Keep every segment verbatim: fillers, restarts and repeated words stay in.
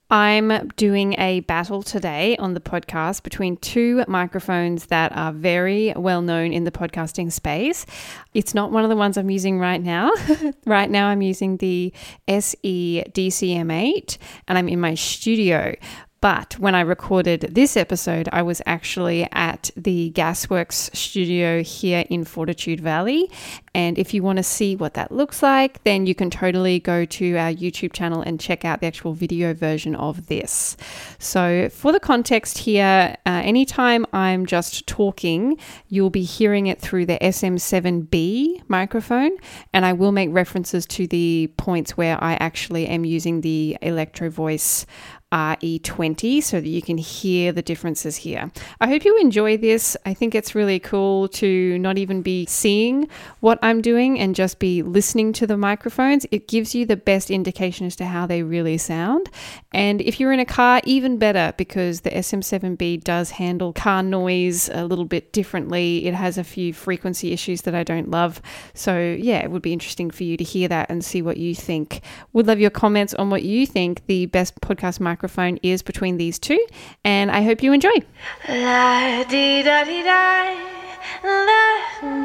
I'm doing a battle today on the podcast between two microphones that are very well known in the podcasting space. It's not one of the ones I'm using right now. Right now I'm using the S E D C M eight and I'm in my studio. But when I recorded this episode, I was actually at the Gasworks studio here in Fortitude Valley. And if you want to see what that looks like, then you can totally go to our YouTube channel and check out the actual video version of this. So for the context here, uh, anytime I'm just talking, you'll be hearing it through the S M seven B microphone. And I will make references to the points where I actually am using the Electro Voice R E twenty so that you can hear the differences here. I hope you enjoy this. I think it's really cool to not even be seeing what I'm doing and just be listening to the microphones. It gives you the best indication as to how they really sound. And if you're in a car, even better, because the S M seven B does handle car noise a little bit differently. It has a few frequency issues that I don't love. So yeah, it would be interesting for you to hear that and see what you think. Would love your comments on what you think the best podcast microphone microphone is between these two, and I hope you enjoy. La dee da dee da, la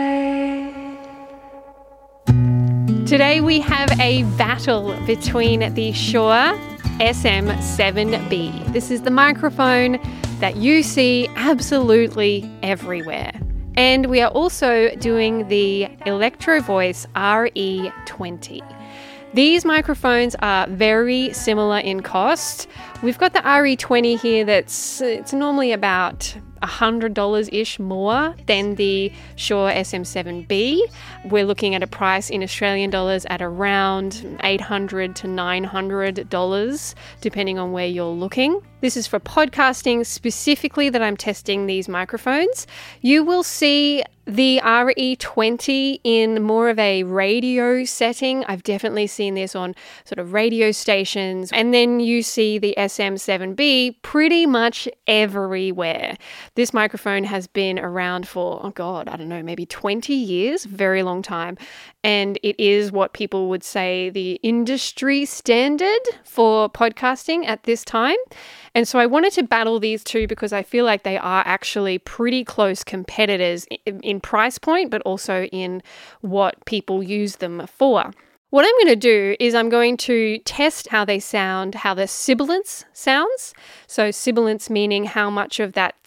da. Today we have a battle between the Shure S M seven B. This is the microphone that you see absolutely everywhere. And we are also doing the Electro Voice R E twenty. These microphones are very similar in cost. We've got the R E twenty here that's it's normally about one hundred dollars-ish more than the Shure S M seven B. We're looking at a price in Australian dollars at around eight hundred to nine hundred dollars, depending on where you're looking. This is for podcasting specifically that I'm testing these microphones. You will see the R E twenty in more of a radio setting. I've definitely seen this on sort of radio stations. And then you see the S M seven B pretty much everywhere. This microphone has been around for, oh God, I don't know, maybe twenty years, very long time. And it is what people would say the industry standard for podcasting at this time. And so I wanted to battle these two because I feel like they are actually pretty close competitors in, in price point, but also in what people use them for. What I'm going to do is I'm going to test how they sound, how the sibilance sounds. So sibilance meaning how much of that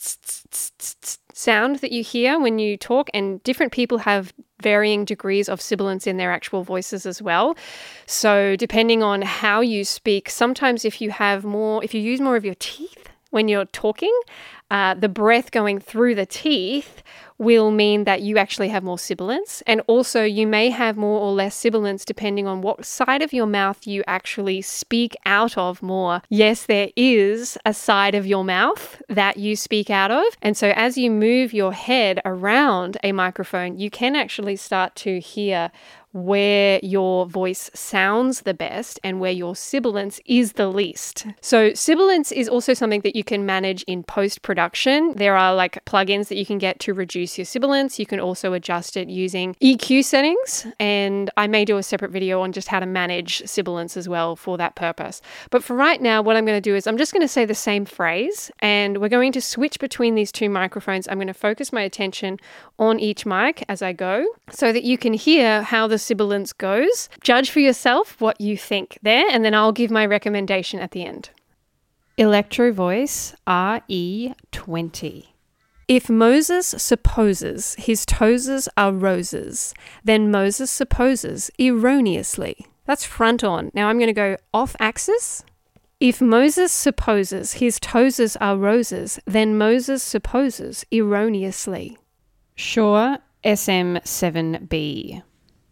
sound that you hear when you talk, and different people have varying degrees of sibilance in their actual voices as well. So depending on how you speak, sometimes if you have more, if you use more of your teeth when you're talking, uh, the breath going through the teeth will mean that you actually have more sibilance. And also you may have more or less sibilance depending on what side of your mouth you actually speak out of more. Yes, there is a side of your mouth that you speak out of. And so as you move your head around a microphone, you can actually start to hear where your voice sounds the best and where your sibilance is the least. So sibilance is also something that you can manage in post-production. There are like plugins that you can get to reduce your sibilance. You can also adjust it using E Q settings, and I may do a separate video on just how to manage sibilance as well for that purpose. But for right now, what I'm going to do is I'm just going to say the same phrase, and we're going to switch between these two microphones. I'm going to focus my attention on each mic as I go so that you can hear how the sibilance goes. Judge for yourself what you think there, and then I'll give my recommendation at the end. Electro Voice R E twenty. If Moses supposes his toes are roses, then Moses supposes erroneously. That's front on. Now I'm going to go off axis. If Moses supposes his toes are roses, then Moses supposes erroneously. Shure S M seven B.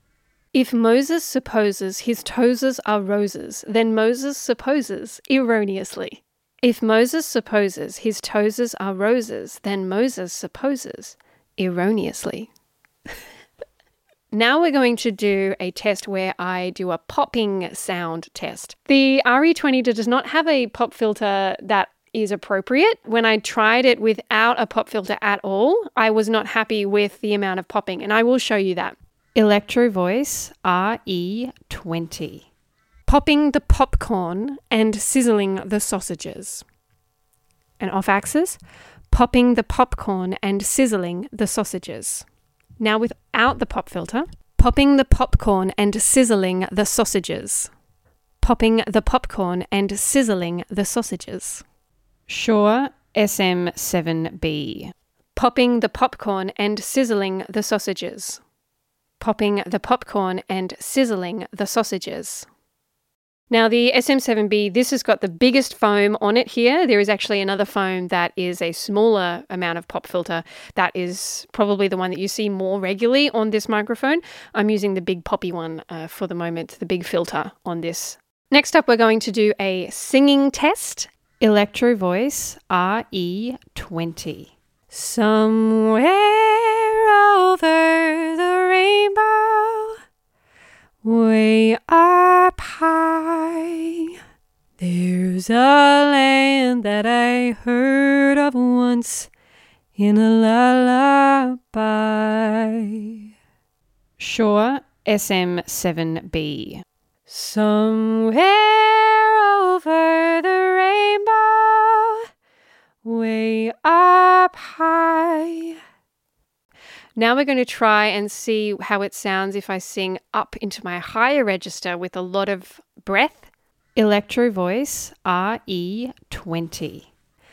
If Moses supposes his toes are roses, then Moses supposes erroneously. If Moses supposes his toes are roses, then Moses supposes erroneously. Now we're going to do a test where I do a popping sound test. The R E twenty does not have a pop filter that is appropriate. When I tried it without a pop filter at all, I was not happy with the amount of popping, and I will show you that. Electro Voice R E twenty. popping the popcorn and sizzling the sausages. And off axis, popping the popcorn and sizzling the sausages. Now without the pop filter, popping the popcorn and sizzling the sausages. Popping the popcorn and sizzling the sausages. Shure S M seven B. Popping the popcorn and sizzling the sausages. Popping the popcorn and sizzling the sausages. Now the S M seven B, this has got the biggest foam on it here. There is actually another foam that is a smaller amount of pop filter. That is probably the one that you see more regularly on this microphone. I'm using the big poppy one uh, for the moment, the big filter on this. Next up, we're going to do a singing test. Electro Voice R E twenty. Somewhere over the rainbow, way up high, there's a land that I heard of once in a lullaby. Shure S M seven B. Somewhere over the rainbow, way up high. Now we're going to try and see how it sounds if I sing up into my higher register with a lot of breath. Electro Voice R E twenty.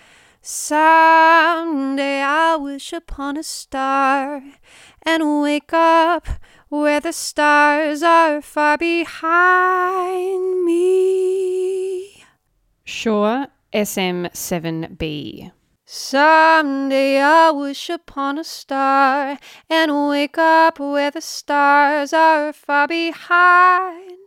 Someday I'll wish upon a star and wake up where the stars are far behind me. Shure S M seven B. Someday I'll wish upon a star and wake up where the stars are far behind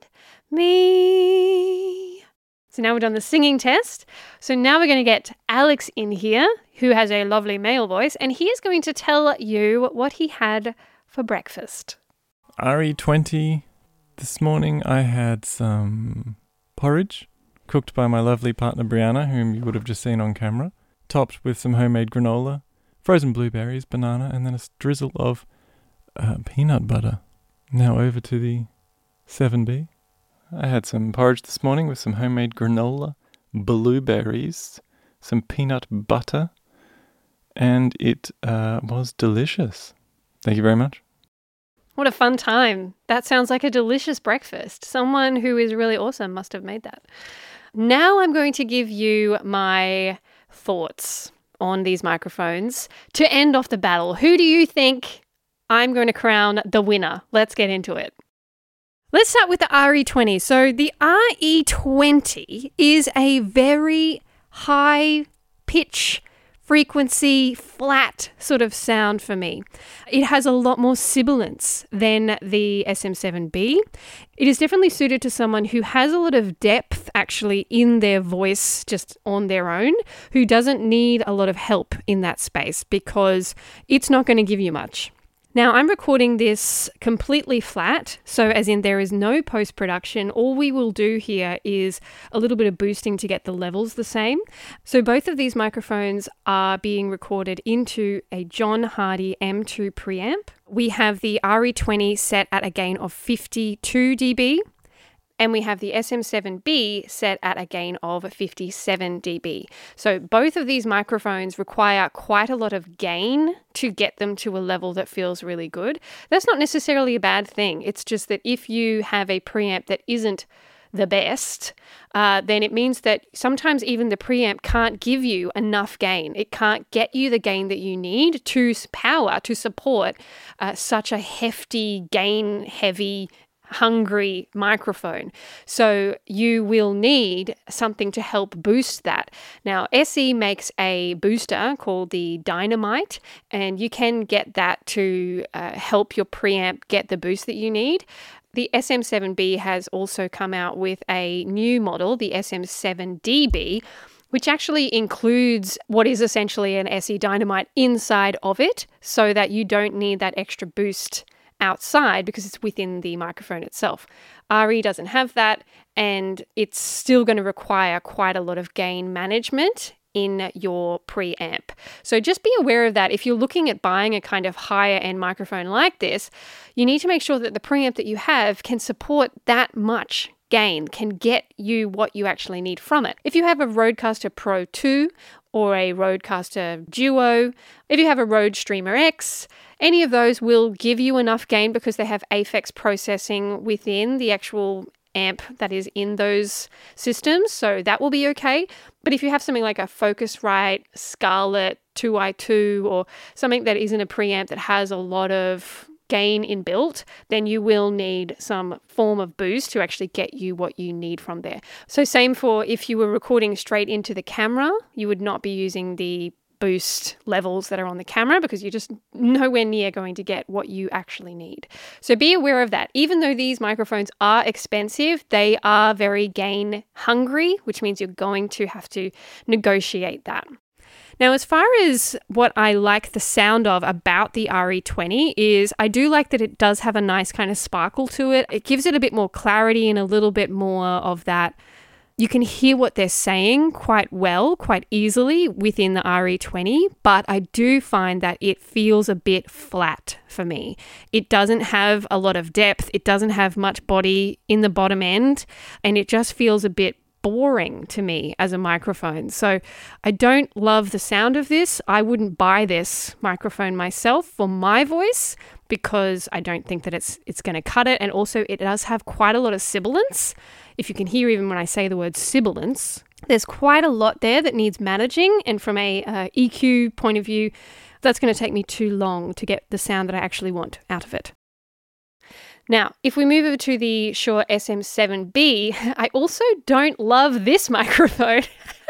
me. So now we've done the singing test. So now we're going to get Alex in here, who has a lovely male voice, and he is going to tell you what he had for breakfast. R E twenty. This morning I had some porridge cooked by my lovely partner Brianna, whom you would have just seen on camera, topped with some homemade granola, frozen blueberries, banana, and then a drizzle of uh, peanut butter. Now over to the seven B. I had some porridge this morning with some homemade granola, blueberries, some peanut butter, and it uh, was delicious. Thank you very much. What a fun time. That sounds like a delicious breakfast. Someone who is really awesome must have made that. Now I'm going to give you my thoughts on these microphones to end off the battle. Who do you think I'm going to crown the winner? Let's get into it. Let's start with the R E twenty. So the R E twenty is a very high pitch frequency, flat sort of sound for me. It has a lot more sibilance than the S M seven B. It is definitely suited to someone who has a lot of depth actually in their voice just on their own, who doesn't need a lot of help in that space because it's not going to give you much. Now, I'm recording this completely flat, so as in there is no post-production. All we will do here is a little bit of boosting to get the levels the same. So both of these microphones are being recorded into a John Hardy M two preamp. We have the R E twenty set at a gain of fifty-two decibels. And we have the S M seven B set at a gain of fifty-seven decibels. So both of these microphones require quite a lot of gain to get them to a level that feels really good. That's not necessarily a bad thing. It's just that if you have a preamp that isn't the best, uh, then it means that sometimes even the preamp can't give you enough gain. It can't get you the gain that you need to power, to support uh, such a hefty, gain-heavy hungry microphone. So you will need something to help boost that. Now, S E makes a booster called the Dynamite, and you can get that to uh, help your preamp get the boost that you need. The S M seven B has also come out with a new model, the S M seven D B, which actually includes what is essentially an S E Dynamite inside of it so that you don't need that extra boost outside because it's within the microphone itself. R E doesn't have that, and it's still going to require quite a lot of gain management in your preamp. So just be aware of that. If you're looking at buying a kind of higher end microphone like this, you need to make sure that the preamp that you have can support that much gain can get you what you actually need from it. If you have a Rodecaster Pro two or a Rodecaster Duo, if you have a Rode Streamer X, any of those will give you enough gain because they have Aphex processing within the actual amp that is in those systems, so that will be okay. But if you have something like a Focusrite Scarlett two i two or something that isn't a preamp that has a lot of gain inbuilt, then you will need some form of boost to actually get you what you need from there. So same for if you were recording straight into the camera, you would not be using the boost levels that are on the camera because you're just nowhere near going to get what you actually need. So be aware of that. Even though these microphones are expensive, they are very gain hungry, which means you're going to have to negotiate that. Now, as far as what I like the sound of about the R E twenty is I do like that it does have a nice kind of sparkle to it. It gives it a bit more clarity and a little bit more of that. You can hear what they're saying quite well, quite easily within the R E twenty, but I do find that it feels a bit flat for me. It doesn't have a lot of depth. It doesn't have much body in the bottom end, and it just feels a bit boring to me as a microphone. So I don't love the sound of this. I wouldn't buy this microphone myself for my voice because I don't think that it's it's going to cut it. And also it does have quite a lot of sibilance. If you can hear even when I say the word sibilance, there's quite a lot there that needs managing. And from a uh, E Q point of view, that's going to take me too long to get the sound that I actually want out of it. Now, if we move over to the Shure S M seven B, I also don't love this microphone.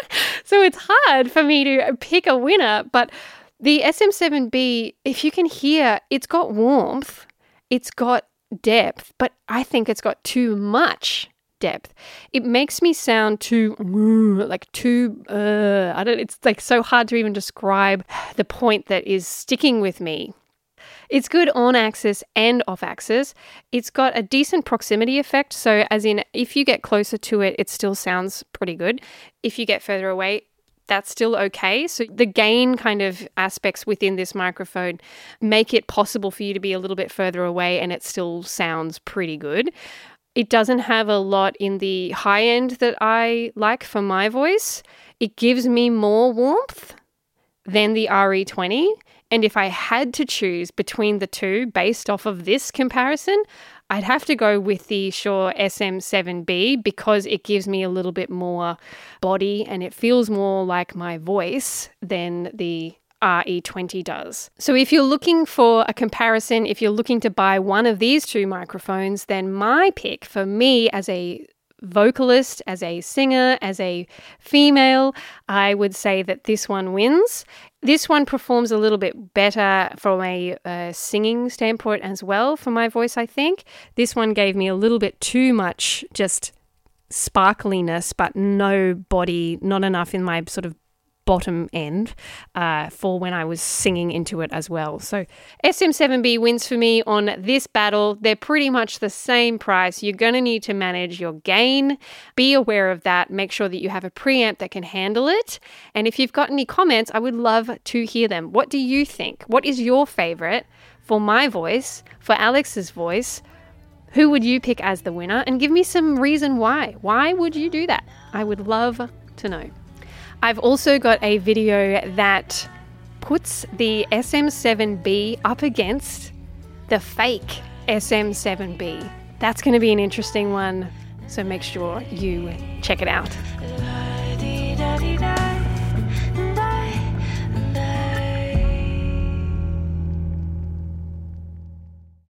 So it's hard for me to pick a winner, but the S M seven B, if you can hear, it's got warmth, it's got depth, but I think it's got too much depth. It makes me sound too, like too, uh, I don't, it's like so hard to even describe the point that is sticking with me. It's good on axis and off axis. It's got a decent proximity effect. So as in, if you get closer to it, it still sounds pretty good. If you get further away, that's still okay. So the gain kind of aspects within this microphone make it possible for you to be a little bit further away and it still sounds pretty good. It doesn't have a lot in the high end that I like for my voice. It gives me more warmth than the R E twenty. And if I had to choose between the two based off of this comparison, I'd have to go with the Shure S M seven B because it gives me a little bit more body and it feels more like my voice than the R E twenty does. So if you're looking for a comparison, if you're looking to buy one of these two microphones, then my pick for me as a vocalist, as a singer, as a female, I would say that this one wins. This one performs a little bit better from a uh, singing standpoint as well for my voice, I think. This one gave me a little bit too much just sparkliness, but no body, not enough in my sort of bottom end uh, for when I was singing into it as well. So S M seven B wins for me on this battle. They're pretty much the same price. You're going to need to manage your gain. Be aware of that. Make sure that you have a preamp that can handle it. And if you've got any comments, I would love to hear them. What do you think? What is your favorite for my voice, for Alex's voice? Who would you pick as the winner? And give me some reason why. Why would you do that? I would love to know. I've also got a video that puts the S M seven B up against the fake S M seven B. That's going to be an interesting one, so make sure you check it out.